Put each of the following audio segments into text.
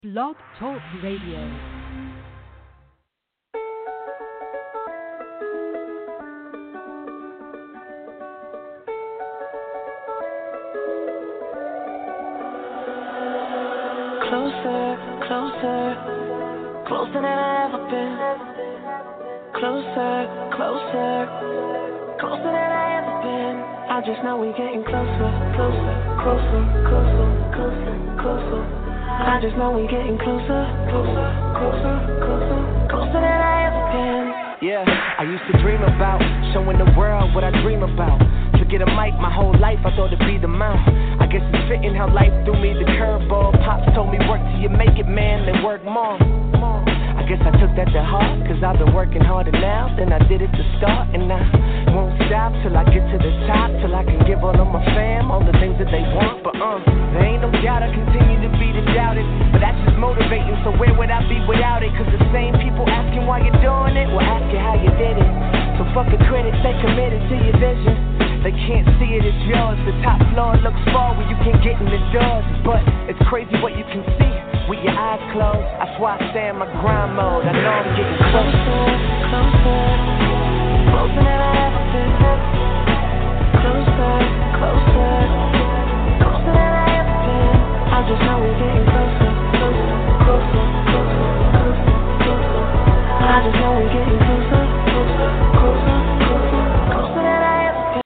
Blog Talk Radio. Closer, closer, closer than I ever been. Closer, closer, closer than I ever been. I just know we getting closer, closer, closer, closer, closer, closer. I just know we getting closer, closer, closer, closer, closer than I ever been. Yeah, I used to dream about showing the world what I dream about. To get a mic my whole life, I thought it'd be the mouth. I guess it's fitting how life threw me the curveball. Pops told me work till you make it, man, then work more. I guess I took that to heart, cause I've been working harder now than I did at the start. And I won't stop till I get to the top, till I can give all of my fam all the things that they want. But there ain't no doubt I continue to be the doubted, but that's just motivating, so where would I be without it? Cause the same people asking why you're doing it will ask you how you did it. So fuck the critics, stay committed to your vision. They can't see it, it's yours. The top floor looks far where you can get in the doors, but it's crazy what you can see with your eyes closed. That's why I stay in my grind mode. I know I'm getting closer, closer, closer than I ever been. Closer, closer, closer than I ever been. I just know we're getting closer, closer, closer, closer, closer, closer. I just know we're getting closer, closer, closer, closer, closer than I ever been.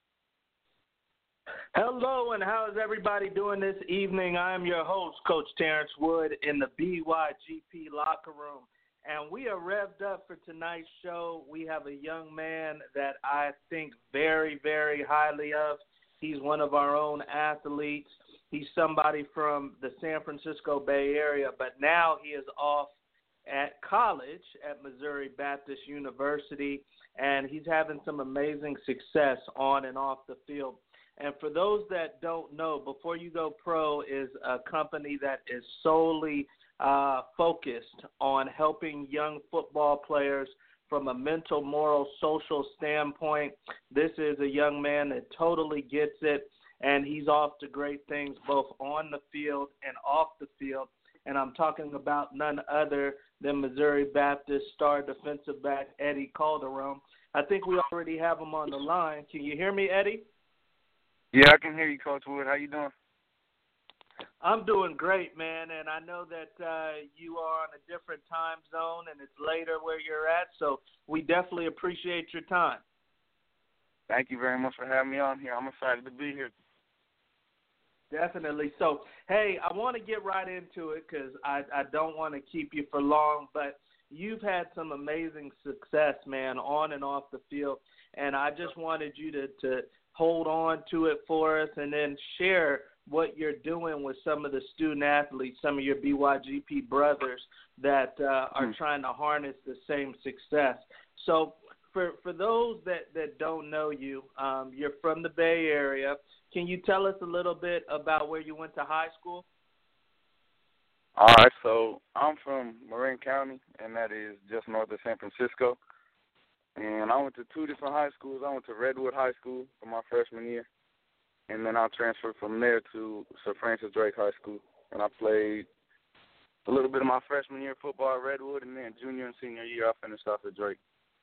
Hello, and how is everybody doing this evening? I am your host, Coach Terrence Wood, in the BYGP locker room, and we are revved up for tonight's show. We have a young man that I think very, very highly of. He's one of our own athletes. He's somebody from the San Francisco Bay Area, but now he is off at college at Missouri Baptist University, and he's having some amazing success on and off the field. And for those that don't know, Before You Go Pro is a company that is solely focused on helping young football players from a mental, moral, social standpoint. This is a young man that totally gets it, and he's off to great things both on the field and off the field. And I'm talking about none other than Missouri Baptist star defensive back Eddie Calderon. I think we already have him on the line. Can you hear me, Eddie? Yeah, I can hear you, Coach Wood. How you doing? I'm doing great, man, and I know that you are on a different time zone and it's later where you're at, so we definitely appreciate your time. Thank you very much for having me on here. I'm excited to be here. Definitely. So, hey, I want to get right into it because I don't want to keep you for long, but you've had some amazing success, man, on and off the field, and I just wanted you to hold on to it for us and then share what you're doing with some of the student athletes, some of your BYGP brothers that are trying to harness the same success. So for those that don't know you, you're from the Bay Area. Can you tell us a little bit about where you went to high school? All right, so I'm from Marin County, and that is just north of San Francisco. And I went to two different high schools. I went to Redwood High School for my freshman year, and then I transferred from there to Sir Francis Drake High School. And I played a little bit of my freshman year football at Redwood, and then junior and senior year I finished off at Drake.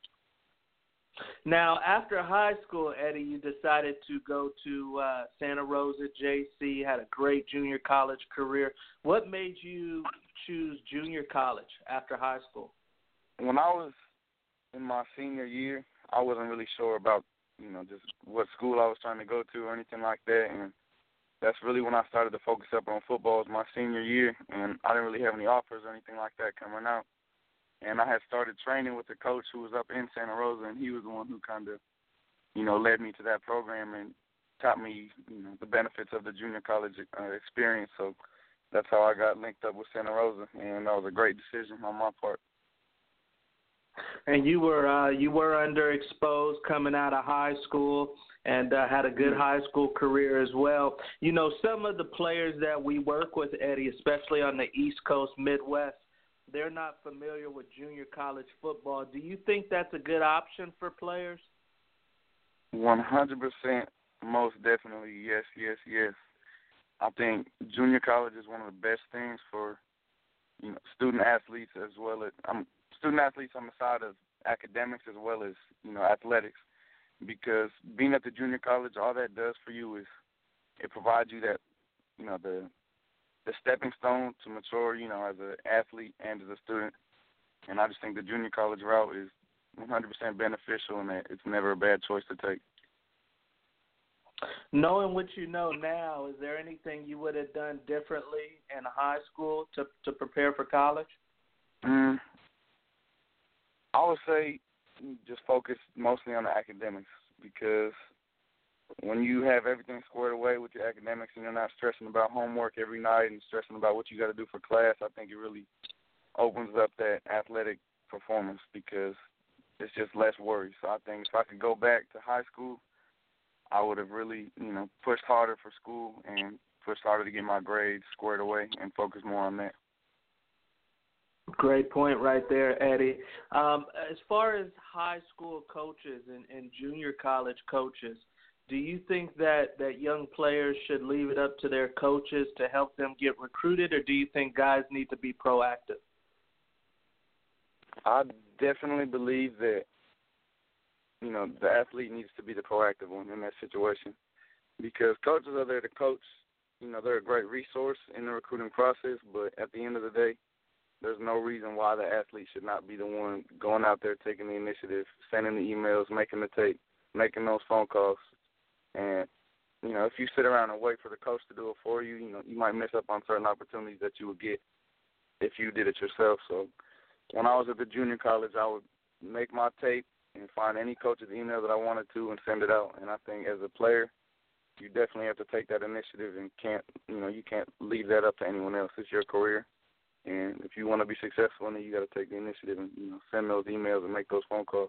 Now, after high school, Eddie, you decided to go to Santa Rosa JC, had a great junior college career. What made you choose junior college after high school? When I was in my senior year, I wasn't really sure about, just what school I was trying to go to or anything like that, and that's really when I started to focus up on football. It was my senior year, and I didn't really have any offers or anything like that coming out. And I had started training with the coach who was up in Santa Rosa, and he was the one who kind of, led me to that program and taught me, the benefits of the junior college experience. So that's how I got linked up with Santa Rosa, and that was a great decision on my part. And you were underexposed coming out of high school and had a good high school career as well. Some of the players that we work with, Eddie, especially on the East Coast, Midwest, they're not familiar with junior college football. Do you think that's a good option for players? 100%, most definitely, yes, yes, yes. I think junior college is one of the best things for student athletes as well as student athletes on the side of academics as well as athletics, because being at the junior college, all that does for you is it provides you that the stepping stone to mature as an athlete and as a student. And I just think the junior college route is 100% beneficial, and that it's never a bad choice to take. Knowing what you know now, is there anything you would have done differently in high school to prepare for college? I would say just focus mostly on the academics, because when you have everything squared away with your academics and you're not stressing about homework every night and stressing about what you got to do for class, I think it really opens up that athletic performance, because it's just less worry. So I think if I could go back to high school, I would have really, pushed harder for school and pushed harder to get my grades squared away and focus more on that. Great point right there, Eddie. As far as high school coaches and junior college coaches, do you think that young players should leave it up to their coaches to help them get recruited, or do you think guys need to be proactive? I definitely believe that, the athlete needs to be the proactive one in that situation, because coaches are there to coach. They're a great resource in the recruiting process, but at the end of the day, there's no reason why the athlete should not be the one going out there, taking the initiative, sending the emails, making the tape, making those phone calls. And, if you sit around and wait for the coach to do it for you, you might miss up on certain opportunities that you would get if you did it yourself. So when I was at the junior college, I would make my tape and find any coach's email that I wanted to and send it out. And I think as a player, you definitely have to take that initiative and you can't leave that up to anyone else. It's your career. And if you want to be successful in it, you got to take the initiative and, send those emails and make those phone calls.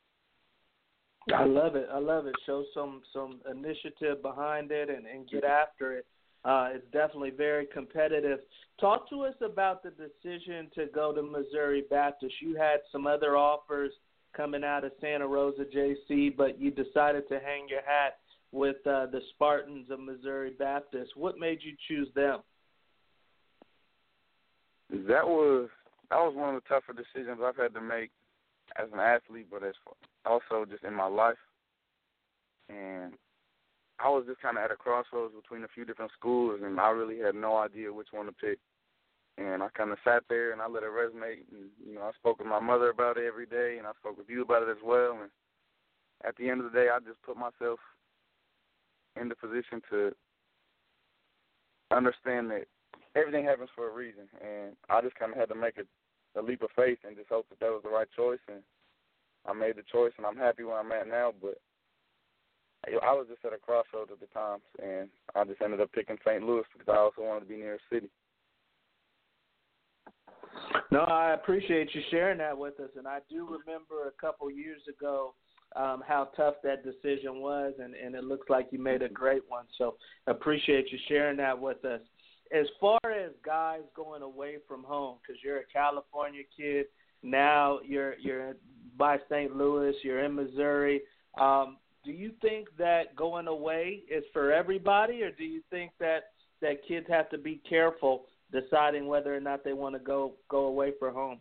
I love it. Show some initiative behind it and get after it. It's definitely very competitive. Talk to us about the decision to go to Missouri Baptist. You had some other offers coming out of Santa Rosa JC, but you decided to hang your hat with the Spartans of Missouri Baptist. What made you choose them? That was one of the tougher decisions I've had to make as an athlete, but also just in my life. And I was just kind of at a crossroads between a few different schools, and I really had no idea which one to pick. And I kind of sat there and I let it resonate. And, I spoke with my mother about it every day, and I spoke with you about it as well. And at the end of the day, I just put myself in the position to understand that everything happens for a reason. And I just kind of had to make a leap of faith and just hope that was the right choice. And I made the choice, and I'm happy where I'm at now. But I was just at a crossroads at the time, and I just ended up picking St. Louis because I also wanted to be near a city. No, I appreciate you sharing that with us, and I do remember a couple years ago how tough that decision was, and it looks like you made a great one. So appreciate you sharing that with us. As far as guys going away from home, because you're a California kid, now you're by St. Louis, you're in Missouri, do you think that going away is for everybody, or do you think that kids have to be careful deciding whether or not they want to go away from home?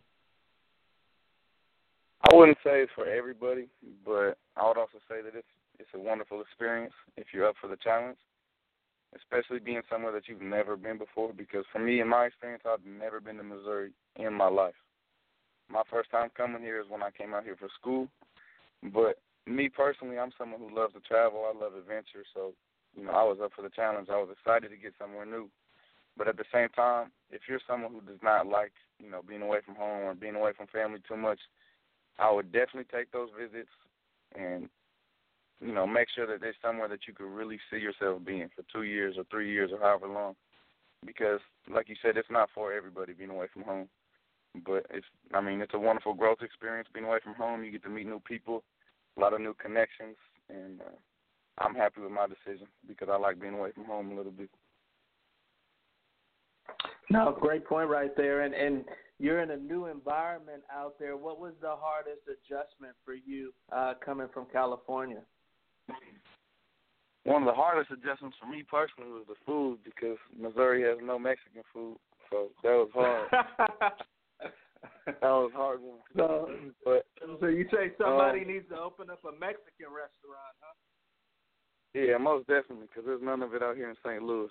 I wouldn't say it's for everybody, but I would also say that it's a wonderful experience if you're up for the challenge, especially being somewhere that you've never been before, because for me, in my experience, I've never been to Missouri in my life. My first time coming here is when I came out here for school, but me personally, I'm someone who loves to travel. I love adventure, so, I was up for the challenge. I was excited to get somewhere new. But at the same time, if you're someone who does not like, being away from home or being away from family too much, I would definitely take those visits and, make sure that there's somewhere that you could really see yourself being for 2 years or 3 years or however long. Because, like you said, it's not for everybody being away from home. But it's a wonderful growth experience being away from home. You get to meet new people, a lot of new connections, and I'm happy with my decision because I like being away from home a little bit. No, great point right there. And you're in a new environment out there. What was the hardest adjustment for you coming from California? One of the hardest adjustments for me personally was the food, because Missouri has no Mexican food. so that was hard. That was a hard one. So you say somebody needs to open up a Mexican restaurant, huh? Yeah, most definitely, because there's none of it out here in St. Louis.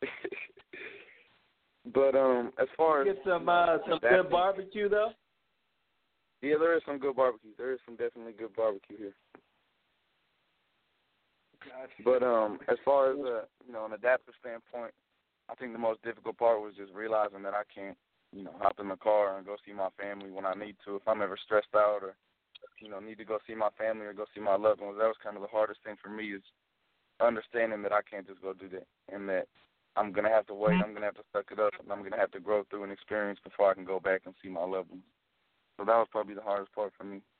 But as far as get some good barbecue though. Yeah, there is some good barbecue. There is some definitely good barbecue here. Gotcha. But as far as an adaptive standpoint, I think the most difficult part was just realizing that I can't, hop in the car and go see my family when I need to. If I'm ever stressed out or, need to go see my family or go see my loved ones, that was kind of the hardest thing for me, is understanding that I can't just go do that, and that I'm going to have to wait, I'm going to have to suck it up, and I'm going to have to grow through an experience before I can go back and see my loved ones. So that was probably the hardest part for me.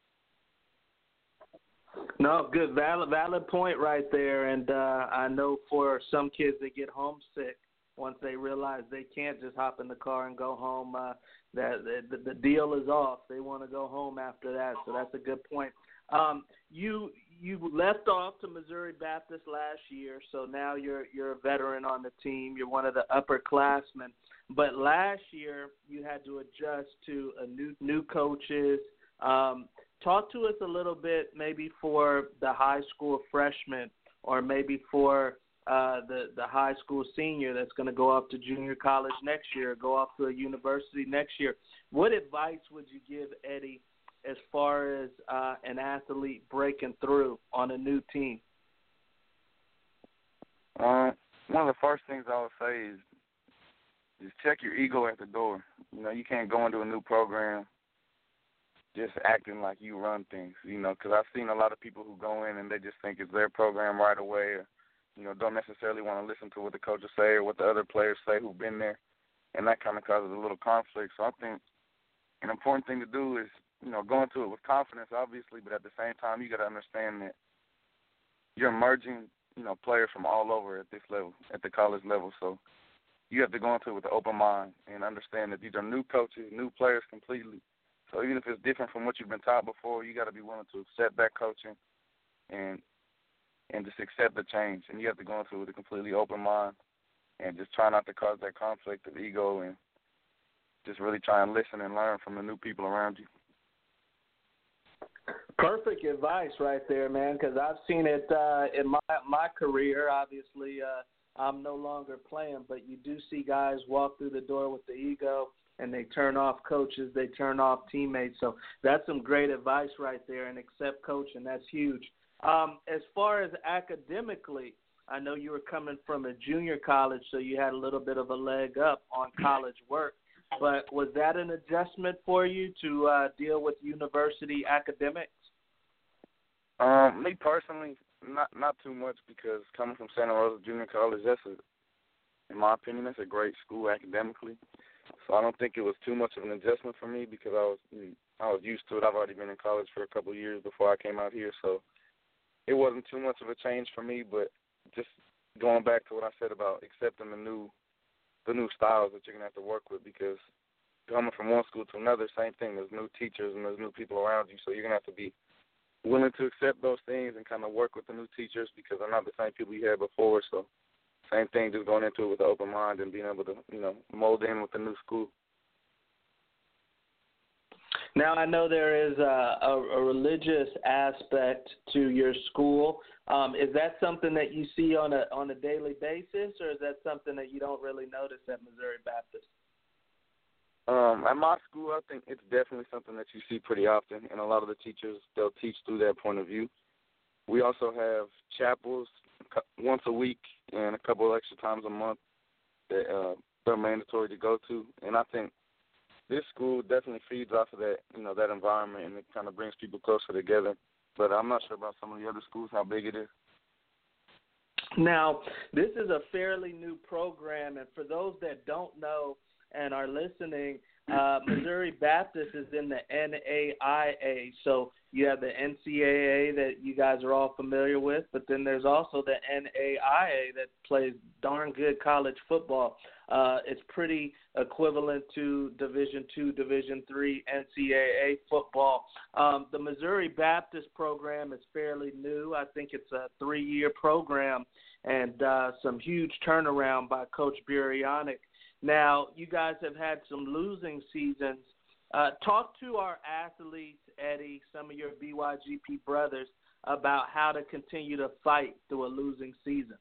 No, good, valid point right there. And I know for some kids that get homesick once they realize they can't just hop in the car and go home, that the deal is off. They want to go home after that. So that's a good point. You left off to Missouri Baptist last year, so now you're a veteran on the team. You're one of the upperclassmen. But last year you had to adjust to a new coaches. Talk to us a little bit, maybe for the high school freshman, or maybe for the high school senior that's going to go off to junior college next year, go off to a university next year. What advice would you give Eddie as far as an athlete breaking through on a new team? One of the first things I would say is check your ego at the door. You can't go into a new program just acting like you run things, because I've seen a lot of people who go in and they just think it's their program right away, or, don't necessarily want to listen to what the coaches say or what the other players say who've been there, and that kind of causes a little conflict. So I think an important thing to do is, go into it with confidence, obviously, but at the same time, you got to understand that you're merging, players from all over at this level, at the college level. So you have to go into it with an open mind and understand that these are new coaches, new players completely. So even if it's different from what you've been taught before, you got to be willing to accept that coaching and just accept the change. And you have to go into it with a completely open mind and just try not to cause that conflict of ego, and just really try and listen and learn from the new people around you. Perfect advice right there, man, because I've seen it in my career. Obviously, I'm no longer playing, but you do see guys walk through the door with the ego, and they turn off coaches, they turn off teammates. So that's some great advice right there, and accept coaching. That's huge. As far as academically, I know you were coming from a junior college, so you had a little bit of a leg up on college work. But was that an adjustment for you to deal with university academics? Me personally, not too much, because coming from Santa Rosa Junior College, in my opinion, that's a great school academically. So I don't think it was too much of an adjustment for me, because I was used to it. I've already been in college for a couple of years before I came out here, so it wasn't too much of a change for me. But just going back to what I said about accepting the new styles that you're going to have to work with, because coming from one school to another, same thing. There's new teachers and there's new people around you, so you're going to have to be willing to accept those things and kind of work with the new teachers, because they're not the same people you had before. So same thing, just going into it with an open mind and being able to, mold in with the new school. Now, I know there is a religious aspect to your school. Is that something that you see on a daily basis, or is that something that you don't really notice at Missouri Baptist? At my school, I think it's definitely something that you see pretty often, and a lot of the teachers, they'll teach through that point of view. We also have chapels once a week and a couple of extra times a month that they're mandatory to go to, and I think this school definitely feeds off of that, that environment, and it kind of brings people closer together. But I'm not sure about some of the other schools, how big it is. Now, this is a fairly new program, and for those that don't know and are listening, Missouri Baptist is in the NAIA. So you have the NCAA that you guys are all familiar with, but then there's also the NAIA that plays darn good college football. It's pretty equivalent to Division II, Division III NCAA football. The Missouri Baptist program is fairly new. I think it's a 3-year program, and some huge turnaround by Coach Burianic. Now, you guys have had some losing seasons. Talk to our athletes, Eddie, some of your BYGP brothers, about how to continue to fight through a losing season.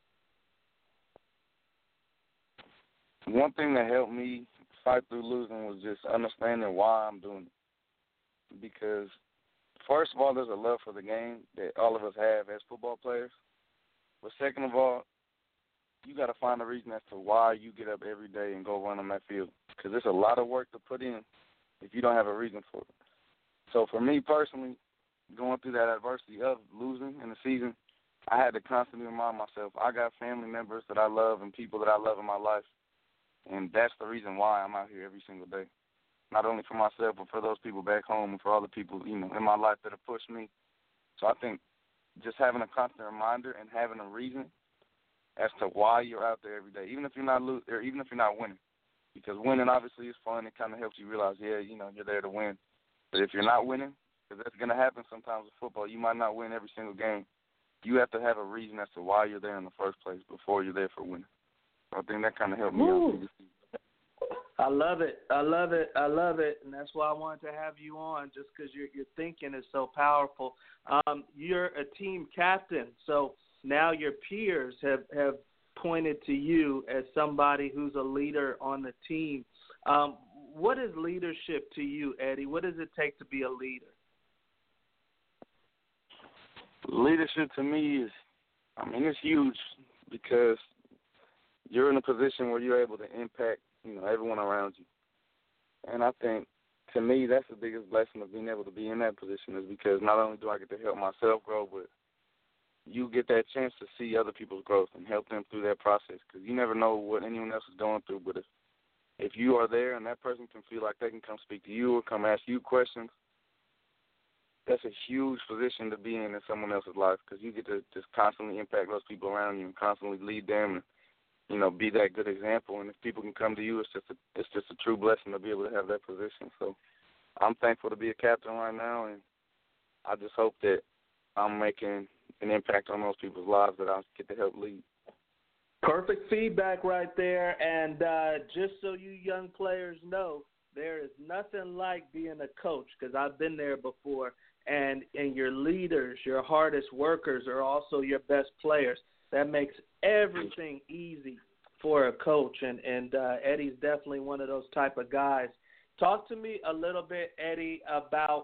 One thing that helped me fight through losing was just understanding why I'm doing it. Because, first of all, there's a love for the game that all of us have as football players. But second of all, you got to find a reason as to why you get up every day and go run on that field. Because there's a lot of work to put in if you don't have a reason for it. So for me personally, going through that adversity of losing in the season, I had to constantly remind myself, I got family members that I love and people that I love in my life. And that's the reason why I'm out here every single day. Not only for myself, but for those people back home and for all the people, in my life that have pushed me. So I think just having a constant reminder and having a reason as to why you're out there every day, even if you're not winning. Because winning obviously is fun. It kind of helps you realize, you're there to win. But if you're not winning, because that's going to happen sometimes with football, you might not win every single game. You have to have a reason as to why you're there in the first place before you're there for winning. So I think that kind of helped me out. I love it. I love it. I love it. And that's why I wanted to have you on, just because your thinking is so powerful. You're a team captain, so now your peers have pointed to you as somebody who's a leader on the team. What is leadership to you, Eddie? What does it take to be a leader? Leadership to me is, it's huge because you're in a position where you're able to impact, everyone around you. And I think, to me, that's the biggest blessing of being able to be in that position is because not only do I get to help myself grow, but you get that chance to see other people's growth and help them through that process because you never know what anyone else is going through. But if you are there and that person can feel like they can come speak to you or come ask you questions, that's a huge position to be in someone else's life because you get to just constantly impact those people around you and constantly lead them and, be that good example. And if people can come to you, it's just a true blessing to be able to have that position. So I'm thankful to be a captain right now, and I just hope that I'm making an impact on those people's lives that I get to help lead. Perfect feedback right there. And just so you young players know, there is nothing like being a coach because I've been there before. And your leaders, your hardest workers are also your best players. That makes everything easy for a coach. And Eddie's definitely one of those type of guys. Talk to me a little bit, Eddie, about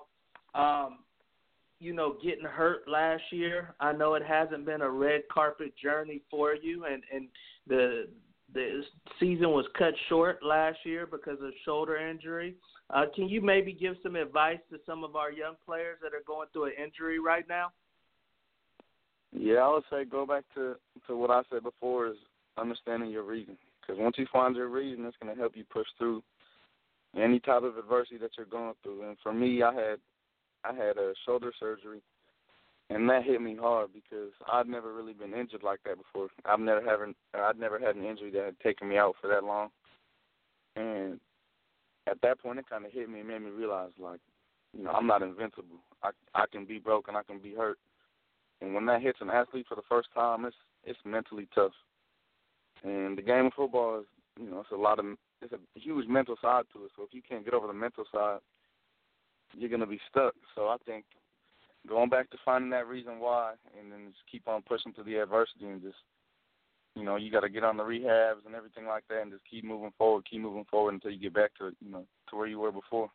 getting hurt last year. I know it hasn't been a red carpet journey for you, and the season was cut short last year because of shoulder injury. Can you maybe give some advice to some of our young players that are going through an injury right now? Yeah, I would say go back to what I said before is understanding your reason. Because once you find your reason, it's going to help you push through any type of adversity that you're going through. And for me, I had a shoulder surgery, and that hit me hard because I'd never really been injured like that before. I'd never had an injury that had taken me out for that long. And at that point, it kind of hit me and made me realize, I'm not invincible. I can be broken, I can be hurt. And when that hits an athlete for the first time, it's mentally tough. And the game of football is, it's a huge mental side to it. So if you can't get over the mental side, you're going to be stuck. So I think going back to finding that reason why and then just keep on pushing through the adversity and just, you got to get on the rehabs and everything like that and just keep moving forward until you get back to, to where you were before.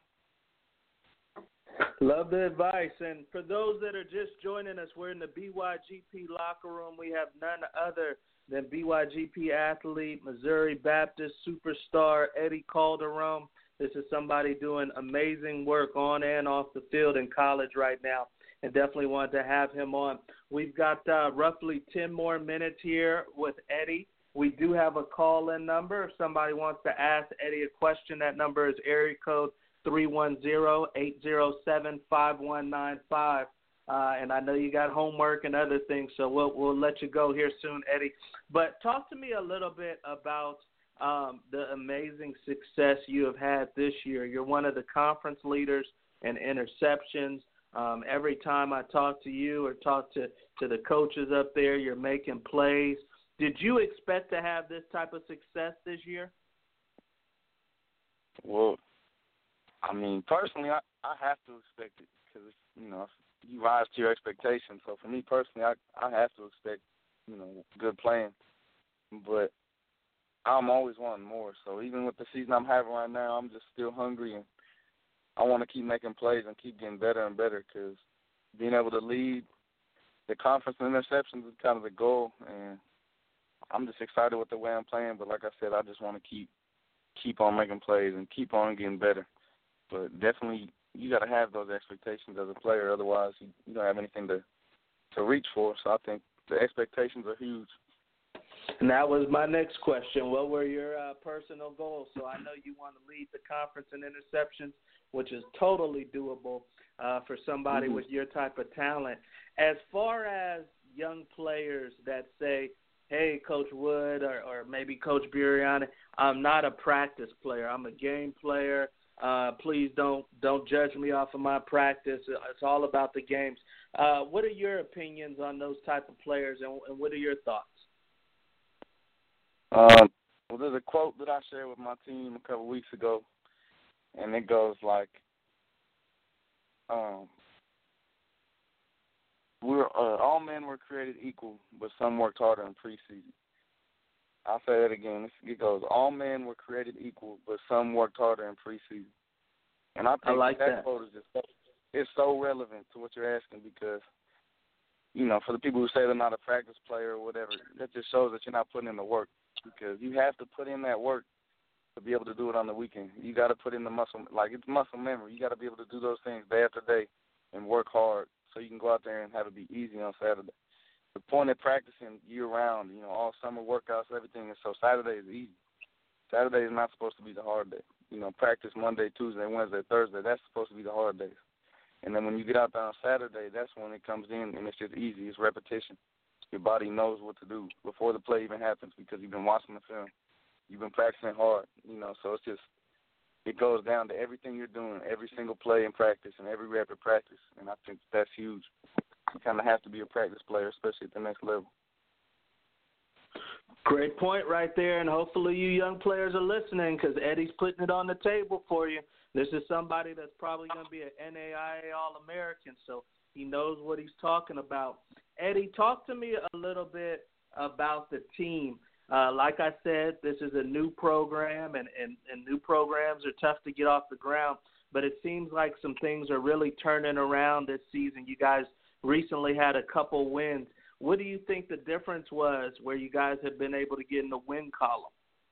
Love the advice. And for those that are just joining us, we're in the BYGP locker room. We have none other than BYGP athlete, Missouri Baptist superstar Eddie Calderon. This is somebody doing amazing work on and off the field in college right now, and definitely wanted to have him on. We've got roughly 10 more minutes here with Eddie. We do have a call-in number. If somebody wants to ask Eddie a question, that number is area code 310-807-5195. And I know you got homework and other things, so we'll let you go here soon, Eddie. But talk to me a little bit about the amazing success you have had this year. You're one of the conference leaders in interceptions. Every time I talk to you or talk to the coaches up there, you're making plays. Did you expect to have this type of success this year? Well, I mean, personally, I have to expect it because, you know, you rise to your expectations. So for me personally, I have to expect, you know, good playing. But I'm always wanting more. So even with the season I'm having right now, I'm just still hungry, and I want to keep making plays and keep getting better and better because being able to lead the conference in interceptions is kind of the goal. And I'm just excited with the way I'm playing. But like I said, I just want to keep on making plays and keep on getting better. But definitely you got to have those expectations as a player. Otherwise, you don't have anything to reach for. So I think the expectations are huge. And that was my next question. What were your personal goals? So I know you want to lead the conference in interceptions, which is totally doable for somebody with your type of talent. As far as young players that say, hey, Coach Wood or maybe Coach Buriani, I'm not a practice player. I'm a game player. Please don't judge me off of my practice. It's all about the games. What are your opinions on those type of players, and what are your thoughts? Well, there's a quote that I shared with my team a couple weeks ago, and it goes like, all men were created equal, but some worked harder in preseason. I'll say that again. It goes, all men were created equal, but some worked harder in preseason. And I think that quote is it's so relevant to what you're asking because, you know, for the people who say they're not a practice player or whatever, that just shows that you're not putting in the work because you have to put in that work to be able to do it on the weekend. You got to put in the muscle, like it's muscle memory. You got to be able to do those things day after day and work hard so you can go out there and have it be easy on Saturday. The point of practicing year-round, you know, all summer workouts, everything, is so Saturday is easy. Saturday is not supposed to be the hard day. You know, practice Monday, Tuesday, Wednesday, Thursday, that's supposed to be the hard days. And then when you get out there on Saturday, that's when it comes in, and it's just easy. It's repetition. Your body knows what to do before the play even happens because you've been watching the film. You've been practicing hard, you know, so it's just it goes down to everything you're doing, every single play in practice and every rep in practice, and I think that's huge. You kind of have to be a practice player, especially at the next level. Great point right there, and hopefully you young players are listening because Eddie's putting it on the table for you. This is somebody that's probably going to be an NAIA All-American, so he knows what he's talking about. Eddie, talk to me a little bit about the team. Like I said, this is a new program, and new programs are tough to get off the ground, but it seems like some things are really turning around this season. You guys recently had a couple wins. What do you think the difference was where you guys have been able to get in the win column?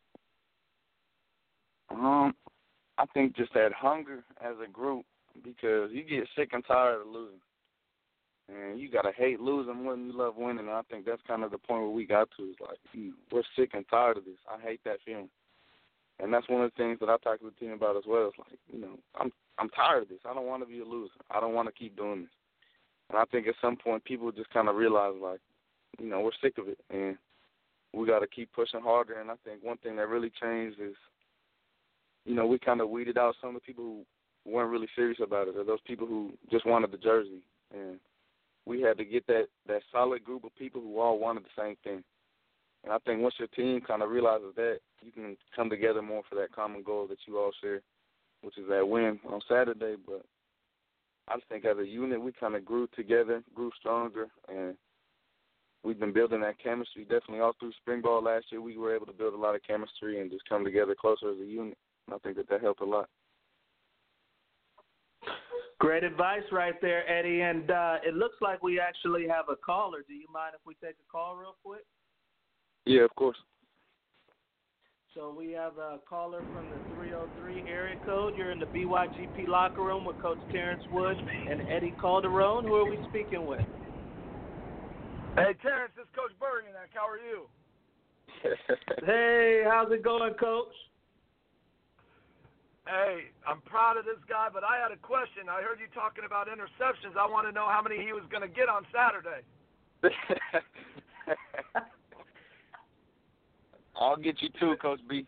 I think just that hunger as a group because you get sick and tired of losing. And you got to hate losing more than you love winning. And I think that's kind of the point where we got to is like, we're sick and tired of this. I hate that feeling. And that's one of the things that I talk to the team about as well. It's like, you know, I'm tired of this. I don't want to be a loser. I don't want to keep doing this. And I think at some point people just kind of realize, like, you know, we're sick of it. And we got to keep pushing harder. And I think one thing that really changed is, you know, we kind of weeded out some of the people who weren't really serious about it or those people who just wanted the jersey. And we had to get that solid group of people who all wanted the same thing. And I think once your team kind of realizes that, you can come together more for that common goal that you all share, which is that win on Saturday. But I just think as a unit, we kind of grew together, grew stronger, and we've been building that chemistry. Definitely all through spring ball last year, we were able to build a lot of chemistry and just come together closer as a unit. And I think that helped a lot. Great advice right there, Eddie. And it looks like we actually have a caller. Do you mind if we take a call real quick? Yeah, of course. So we have a caller from the 303 area code. You're in the BYGP locker room with Coach Terrence Wood and Eddie Calderon. Who are we speaking with? Hey, Terrence, this is Coach Buriani. How are you? Hey, how's it going, Coach? Hey, I'm proud of this guy, but I had a question. I heard you talking about interceptions. I want to know how many he was going to get on Saturday. I'll get you two, Coach B.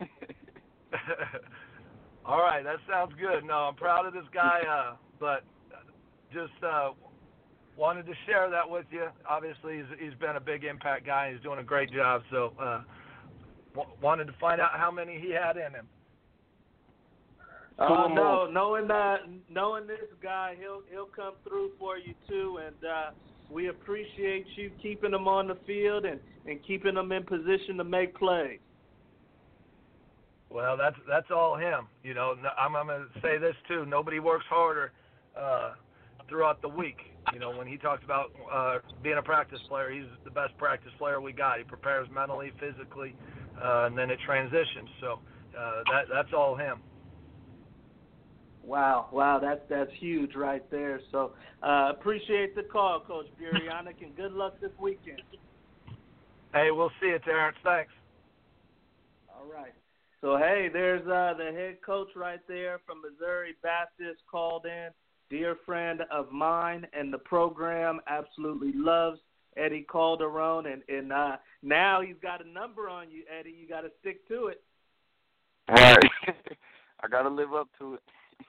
All right, that sounds good. No, I'm proud of this guy, but just wanted to share that with you. Obviously, he's been a big impact guy. He's doing a great job, so wanted to find out how many he had in him. Oh no, knowing this guy, he'll come through for you too, and we appreciate you keeping him on the field and keeping him in position to make plays. Well, that's all him. You know, I'm going to say this too. Nobody works harder throughout the week. You know, when he talks about being a practice player, he's the best practice player we got. He prepares mentally, physically, and then it transitions. So that's all him. Wow, that's huge right there. So appreciate the call, Coach Burianic, and good luck this weekend. Hey, we'll see you, Terrence. Thanks. All right. So, hey, there's the head coach right there from Missouri Baptist called in, dear friend of mine, and the program absolutely loves Eddie Calderon. And now he's got a number on you, Eddie. You got to stick to it. Right. I got to live up to it.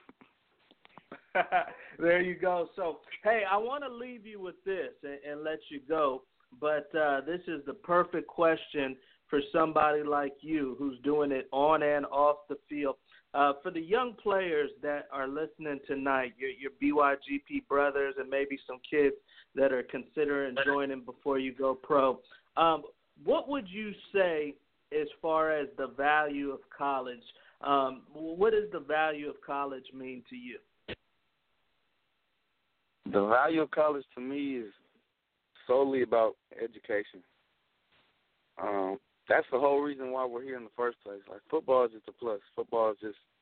There you go. So, hey, I want to leave you with this and let you go, but this is the perfect question for somebody like you who's doing it on and off the field. For the young players that are listening tonight, your BYGP brothers and maybe some kids that are considering joining before you go pro, what would you say as far as the value of college? What does the value of college mean to you? The value of college to me is solely about education. That's the whole reason why we're here in the first place. Like, football is just a plus. Football is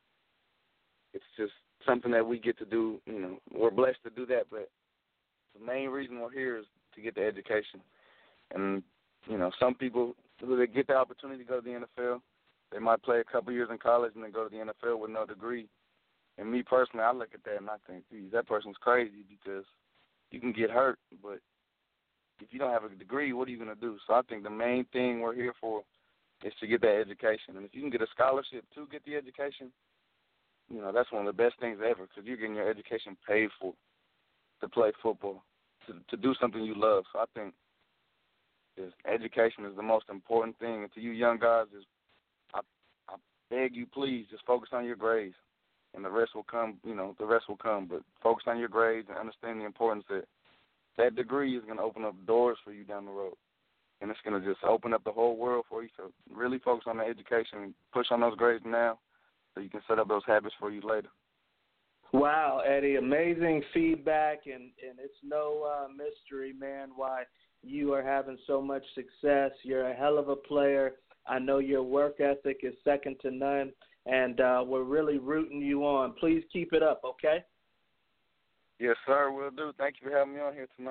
it's just something that we get to do. You know, we're blessed to do that, but the main reason we're here is to get the education. And, you know, some people, they get the opportunity to go to the NFL. They might play a couple years in college and then go to the NFL with no degree. And me personally, I look at that and I think, geez, that person's crazy because you can get hurt, but if you don't have a degree, what are you going to do? So I think the main thing we're here for is to get that education. And if you can get a scholarship to get the education, you know, that's one of the best things ever because you're getting your education paid for to play football, to do something you love. So I think education is the most important thing. And to you young guys, I beg you, please, just focus on your grades. And the rest will come, you know, But focus on your grades and understand the importance that degree is going to open up doors for you down the road. And it's going to just open up the whole world for you. So really focus on the education and push on those grades now so you can set up those habits for you later. Wow, Eddie, amazing feedback, and it's no mystery, man, why you are having so much success. You're a hell of a player. I know your work ethic is second to none. And we're really rooting you on. Please keep it up, okay? Yes, sir, will do. Thank you for having me on here tonight.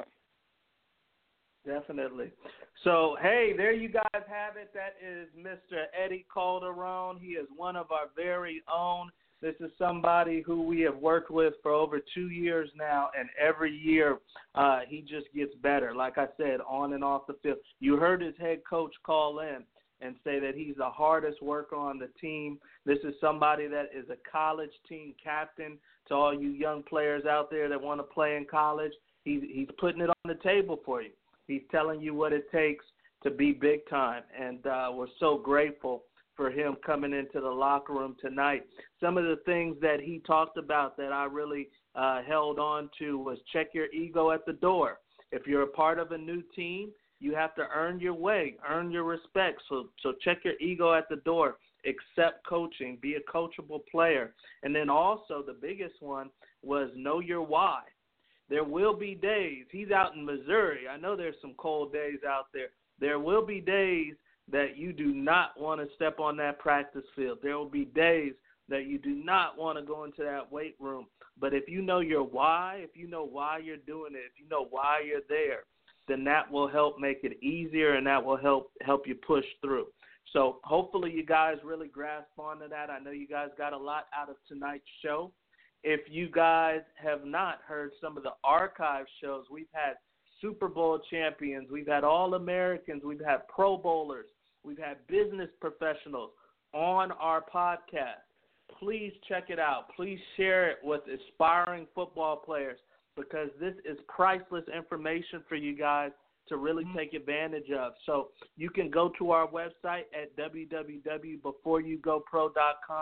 Definitely. So, hey, there you guys have it. That is Mr. Eddie Calderon. He is one of our very own. This is somebody who we have worked with for over 2 years now, and every year he just gets better. Like I said, on and off the field. You heard his head coach call in and say that he's the hardest worker on the team. This is somebody that is a college team captain. To all you young players out there that want to play in college, he's putting it on the table for you. He's telling you what it takes to be big time, and we're so grateful for him coming into the locker room tonight. Some of the things that he talked about that I really held on to was check your ego at the door. If you're a part of a new team, you have to earn your way, earn your respect. So check your ego at the door. Accept coaching. Be a coachable player. And then also the biggest one was know your why. There will be days. He's out in Missouri. I know there's some cold days out there. There will be days that you do not want to step on that practice field. There will be days that you do not want to go into that weight room. But if you know your why, if you know why you're doing it, if you know why you're there, then that will help make it easier and that will help you push through. So hopefully you guys really grasp onto that. I know you guys got a lot out of tonight's show. If you guys have not heard some of the archive shows, we've had Super Bowl champions, we've had All-Americans, we've had Pro Bowlers, we've had business professionals on our podcast. Please check it out. Please share it with aspiring football players, because this is priceless information for you guys to really take advantage of. So you can go to our website at www.beforeyougopro.com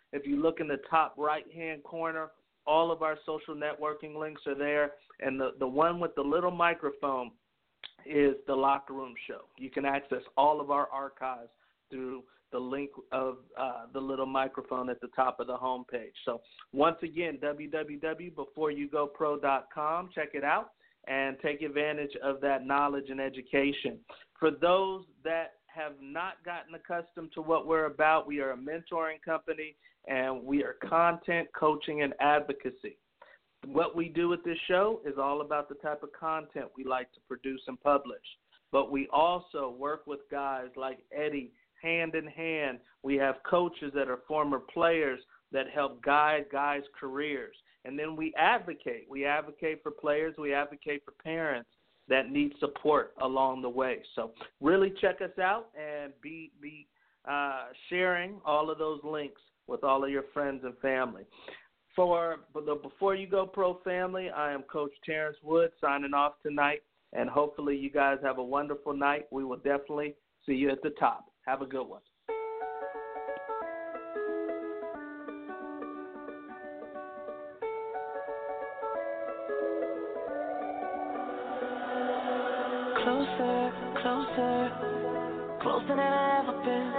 If you look in the top right-hand corner, all of our social networking links are there. And the one with the little microphone is the Locker Room Show. You can access all of our archives through the link of the little microphone at the top of the homepage. So once again, www.beforeyougopro.com. Check it out and take advantage of that knowledge and education. For those that have not gotten accustomed to what we're about, we are a mentoring company, and we are content, coaching, and advocacy. What we do with this show is all about the type of content we like to produce and publish. But we also work with guys like Eddie, hand in hand. We have coaches that are former players that help guide guys' careers. And then we advocate. We advocate for players. We advocate for parents that need support along the way. So really check us out and be sharing all of those links with all of your friends and family. For the Before You Go Pro family, I am Coach Terrence Wood signing off tonight, and hopefully you guys have a wonderful night. We will definitely see you at the top. Have a good one. Closer, closer, closer than I've ever been.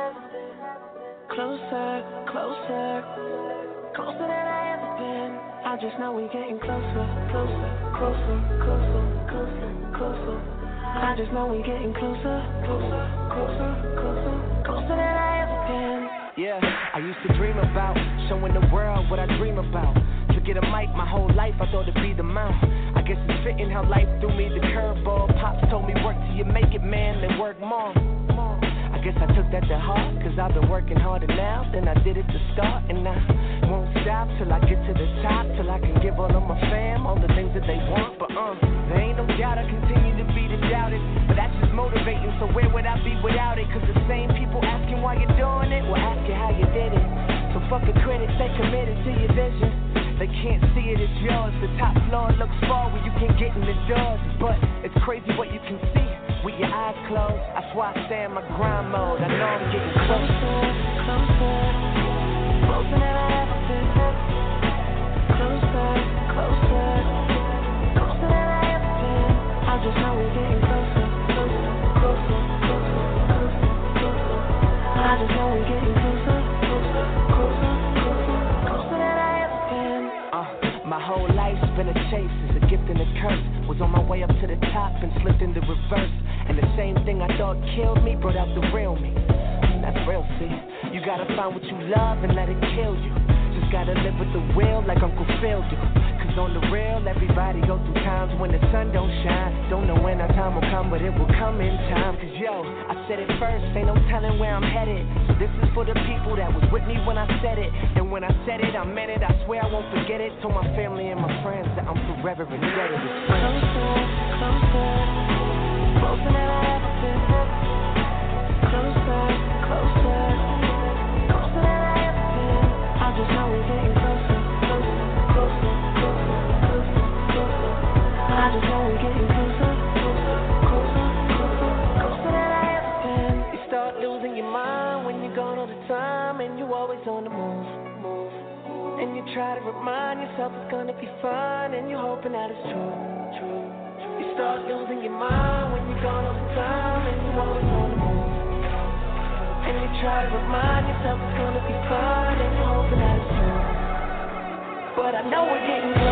Closer, closer, closer than I've ever been. I just know we're getting closer, closer, closer, closer, closer, closer. I just know we're getting closer, closer, closer, closer, closer than I've ever been. Yeah, I used to dream about showing the world what I dream about. To get a mic my whole life, I thought it'd be the mouth. I guess it's fitting how life threw me the curveball. Pops told me work till you make it, man, then work more. I guess I took that to heart, cause I've been working harder now than I did at the start. And I won't stop till I get to the top, till I can give all of my fam all the things that they want. But there ain't no doubt I continue to be the doubted, but that's just motivating, so where would I be without it? Cause the same people asking why you're doing it will ask you how you did it. So fuck the credit, stay committed to your vision. They can't see it, it's yours. The top floor looks far when you can get in the doors, but it's crazy what you can see with your eyes closed. That's why I stay in my grind mode. I know I'm getting closer, closer, closer than I've ever been. Closer, closer, closer than I've ever been. I just know we're getting closer, closer, closer, closer, closer, closer. I just know we're getting closer, closer, closer, closer, closer than I've ever been. My whole life's been a chase, it's a gift and a curse. Was on my way up to the top and slipped into reverse. And the same thing I thought killed me brought out the real me. That's real, see. You gotta find what you love and let it kill you. Just gotta live with the will like Uncle Phil do. Cause on the real, everybody go through times when the sun don't shine. Don't know when our time will come, but it will come in time. Cause yo, I said it first, ain't no telling where I'm headed. So this is for the people that was with me when I said it. And when I said it, I meant it, I swear I won't forget it. Told my family and my friends that I'm forever indebted as friends. Closer, closer than I've ever been. Closer, closer, closer than I've ever been. I just know we're getting closer, closer, closer, closer, closer, closer. I just know we're getting closer, closer, closer, closer, closer than I've ever been. You start losing your mind when you're gone all the time, and you always on the move. And you try to remind yourself it's gonna be fine, and you're hoping that it's true. You start losing your mind when you're gone all the time, and you're always on the move. And you try to remind yourself it's gonna be fine, and you're hoping that it's true. But I know we're getting close.